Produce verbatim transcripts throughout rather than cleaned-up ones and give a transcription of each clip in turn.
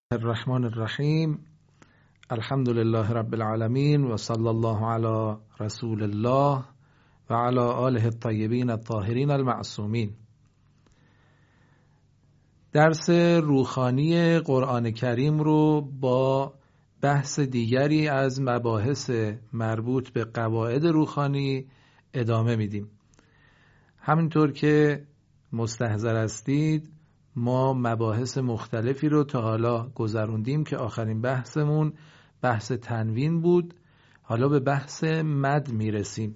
الرحمن الرحیم. الحمد لله رب العالمین و صلی الله علی رسول الله و علی آله الطیبین الطاهرین المعصومین. درس روحانی قرآن کریم رو با بحث دیگری از مباحث مربوط به قواعد روحانی ادامه میدیم. همینطور که مستحضر هستید ما مباحث مختلفی رو تا حالا گذروندیم که آخرین بحثمون بحث تنوین بود. حالا به بحث مد میرسیم.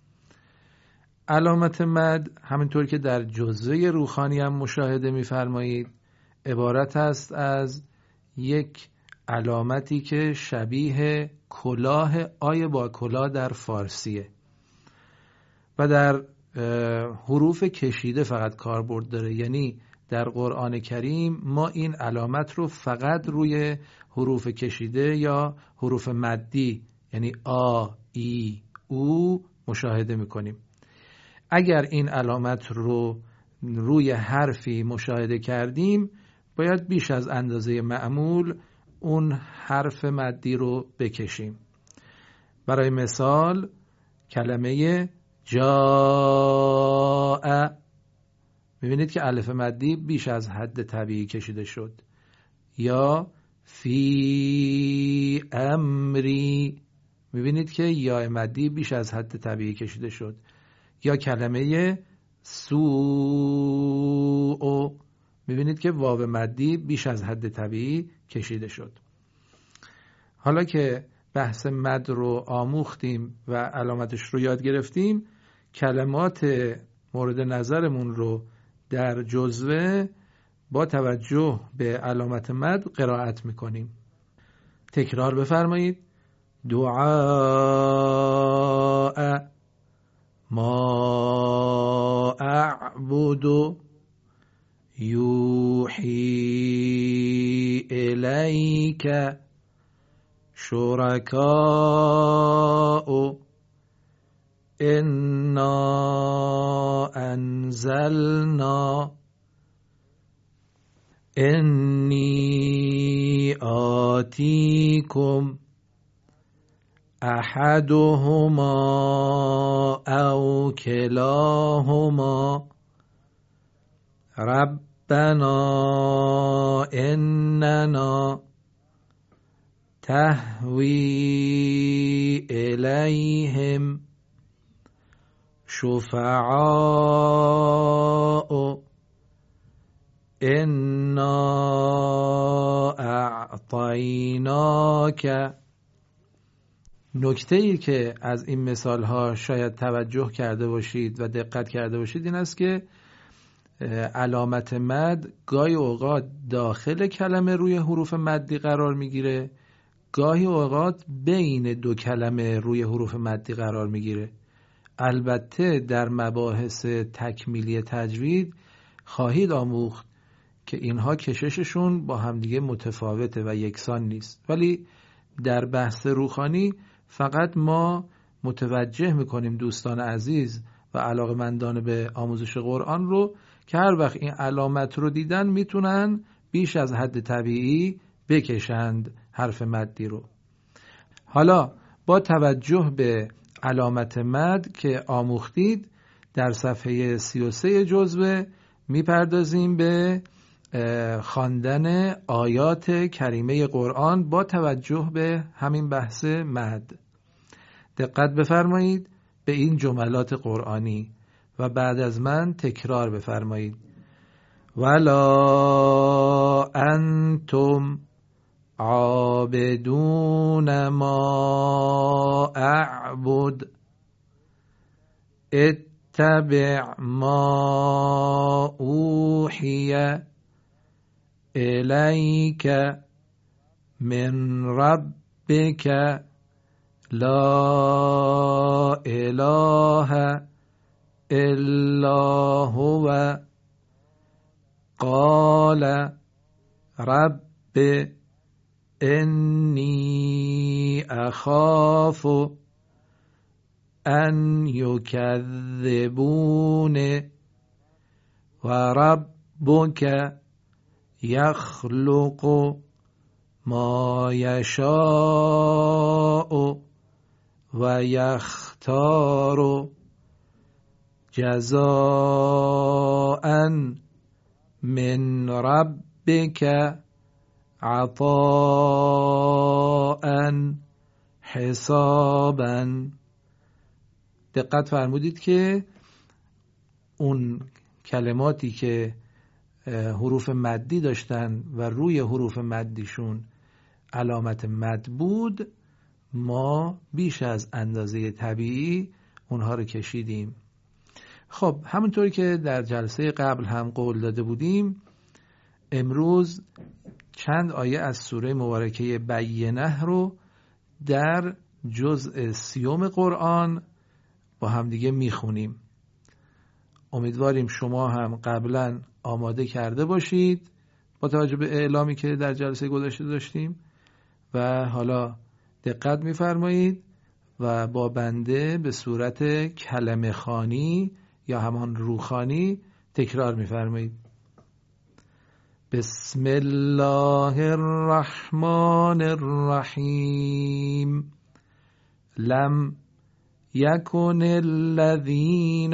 علامت مد همینطور که در جزوه روحانی هم مشاهده میفرمایید عبارت است از یک علامتی که شبیه کلاه آی با کلاه در فارسیه و در حروف کشیده فقط کاربرد داره. یعنی در قرآن کریم ما این علامت رو فقط روی حروف کشیده یا حروف مدی یعنی آ، ای، او مشاهده میکنیم. اگر این علامت رو روی حرفی مشاهده کردیم باید بیش از اندازه معمول اون حرف مدی رو بکشیم. برای مثال کلمه جاء، میبینید که الف مدی بیش از حد طبیعی کشیده شد. یا فی امری، میبینید که یا مدی بیش از حد طبیعی کشیده شد. یا کلمه سوء، میبینید که واو مدی بیش از حد طبیعی کشیده شد. حالا که بحث مد رو آموختیم و علامتش رو یاد گرفتیم، کلمات مورد نظرمون رو در جزوه با توجه به علامت مد قرائت میکنیم. تکرار بفرمایید. دعاء ما اعبد یوحی الیک شرکاء انا انزلنا انی آتیکم احدهما او کلاهما ربنا اننا تهوی الیهم شفعاء انا اعطیناک. نکته ای که از این مثال ها شاید توجه کرده باشید و دقت کرده باشید این است که علامت مد گاهی اوقات داخل کلمه روی حروف مدی قرار میگیره، گاهی اوقات بین دو کلمه روی حروف مدی قرار میگیره. البته در مباحث تکمیلی تجوید خواهید آموخت که اینها کشششون با همدیگه متفاوته و یکسان نیست، ولی در بحث روحانی فقط ما متوجه میکنیم دوستان عزیز و علاقمندان به آموزش قرآن رو که هر وقت این علامت رو دیدن میتونن بیش از حد طبیعی بکشند حرف مدی رو. حالا با توجه به علامت مد که آموختید در صفحه سی و سه جزوه میپردازیم به خواندن آیات کریمه قرآن با توجه به همین بحث مد. دقت بفرمایید به این جملات قرآنی و بعد از من تکرار بفرمایید. ولا انتم عابدون ما اعبد اتبع ما اوحی الیک من ربک لا اله الا هو قال رب انی اخاف ان یکذبون و ربک یخلق ما یشاء و یختار جزاء من ربک عطاء حسابا. دقت فرمودید که اون کلماتی که حروف مدی داشتن و روی حروف مدیشون علامت مد بود، ما بیش از اندازه طبیعی اونها رو کشیدیم. خب همونطوری که در جلسه قبل هم قول داده بودیم، امروز چند آیه از سوره مبارکه بینه رو در جزء سیوم قرآن با همدیگه میخونیم. امیدواریم شما هم قبلا آماده کرده باشید با توجه به اعلامی که در جلسه گذشته داشتیم و حالا دقت میفرمایید و با بنده به صورت کلمه خوانی یا همان روخانی تکرار میفرمایید. بسم الله الرحمن الرحیم. لم یکن الذین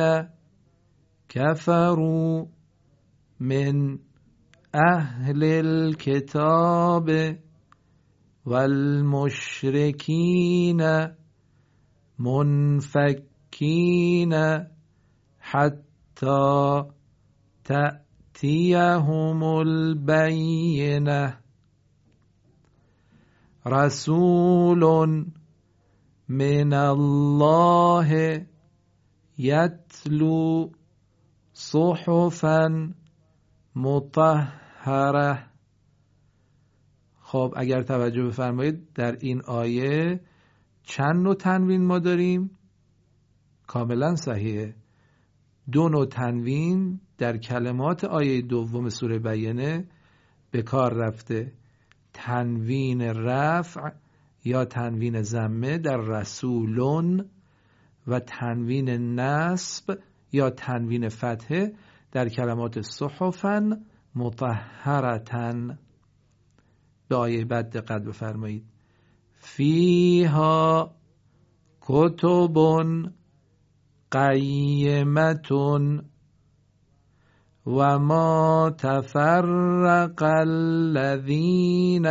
کفروا من اهل الكتاب والمشرکین منفکین حتی تأتیهم البینه رسول من الله یتلو صحفا مطهره. خب اگر توجه بفرمایید در این آیه چند نوع تنوین ما داریم؟ کاملا صحیحه. دو نوع تنوین در کلمات آیه دوم سوره بینه به کار رفته. تنوین رفع یا تنوین ضمه در رسولون و تنوین نصب یا تنوین فتحه در کلمات صحفا مطهرتن. به آیه بعد دقت بفرمایید. فیها کتب قیمتون و ما تفرق الذین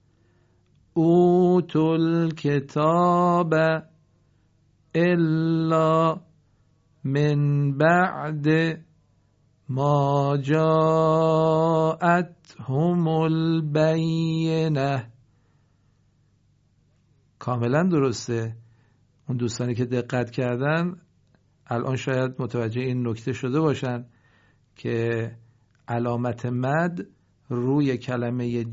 اوتوا الکتاب الا من بعد ما جاءتهم البینه. کاملا درسته. اون دوستانی که دقت کردن الان شاید متوجه این نکته شده باشن که علامت مد روی کلمه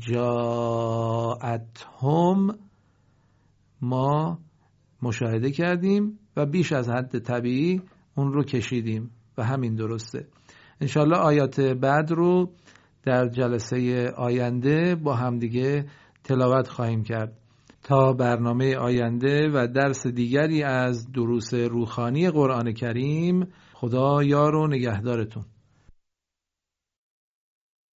جاءتهم ما مشاهده کردیم و بیش از حد طبیعی اون رو کشیدیم و همین درسته. انشالله آیات بعد رو در جلسه آینده با همدیگه تلاوت خواهیم کرد. تا برنامه آینده و درس دیگری از دروس روحانی قرآن کریم، خدا یار و نگهدارتون.